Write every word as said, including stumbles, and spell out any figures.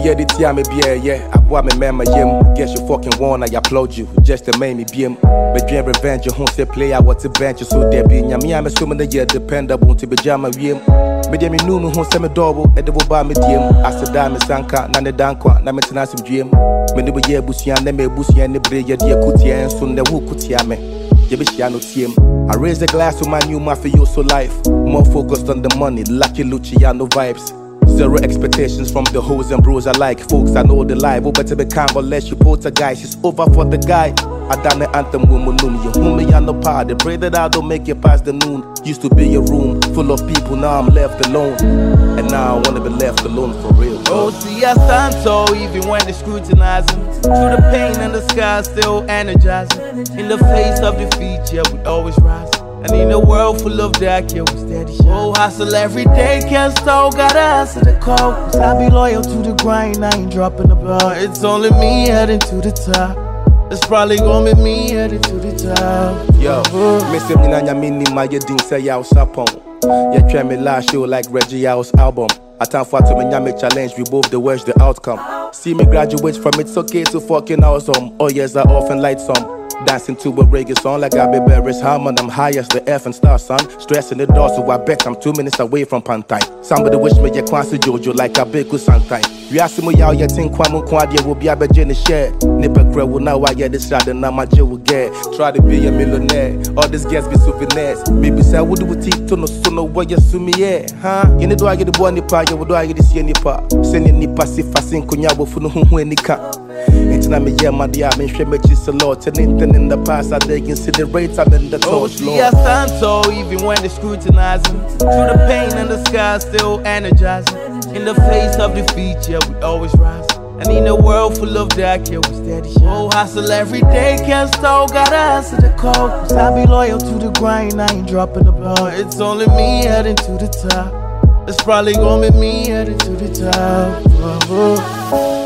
yeah, the tia me be yeah. I bought me man my yim. Guess you fucking won, I applaud you. Just to make me be him. Me dream revenge, you won't say play, I want to bench you. So there be me, I'm assuming that you're dependable to be jam my yim. Me dem me know me won't say me double, and they will buy me dim. I said, damn, Sanka, Nana Danqua, Namatina some dream. Me never year Busian, they may Busian, the bridge, yeah, Kutia, and soon the who Kutia me. Yabishiano team. I raise a glass to my new mafioso life. More focused on the money, lucky Luciano vibes. Zero expectations from the hoes and bros alike. Folks, I know the life, oh, better be calm, but less you poltergeist. It's over for the guy. I done the anthem with Munum. You whom me on the party. Pray that I don't make it past the noon. Used to be a room full of people, now I'm left alone. And now I wanna be left alone for real. Oh, see, I stand tall even when they scrutinizing. Through the pain and the sky, still energizing. In the face of defeat, yeah, we always rise. And in a world full of dark, yeah, we steady shine. Oh, hustle every day, can't stall, gotta answer the call. Cause I be loyal to the grind, I ain't dropping the ball. It's only me heading to the top. It's probably gonna be me heading to the top. Yo, miss him in a mini, my ding say y'all sapon. Yeah, try me last show like Reggie House album. I time for to me nyame challenge, we both the worst the outcome. See me graduate from it's okay to fucking awesome. Oh yes, I often light some. Dancing to a reggae song like I be Barry's Hammond. I'm high as the F and star, son. Stressing the door, so I bet I'm two minutes away from Pantai. Somebody wish me a Kwansi Jojo like a Beku Santai. We ask me how you think Kwamu Kwadia will be a Bajini share. Nipper Crow will now I get this shot and now my Joe will get. Try to be a millionaire. All these guests be souvenirs. Baby say, what do we teach to no sono where you sue me, yeah? Huh? You know, do I get the boy nipa? You do I get the see nipa? Send your nipa si fasin kunya wo funu hu hu nika. It's not me, yeah, my dear, I'm in Shemachis a lot. And anything in the past, I they considerate, I'm in the oh, touch. See, I stand tall even when they scrutinizing. Through the pain and the sky, still energizing. In the face of defeat, yeah, we always rise. And in a world full of dark, yeah, we steady shine. Oh, hustle every day, can't stall, gotta answer the call. Cause I be loyal to the grind, I ain't dropping the ball. It's only me heading to the top. It's probably gonna be me heading to the top. Oh, oh.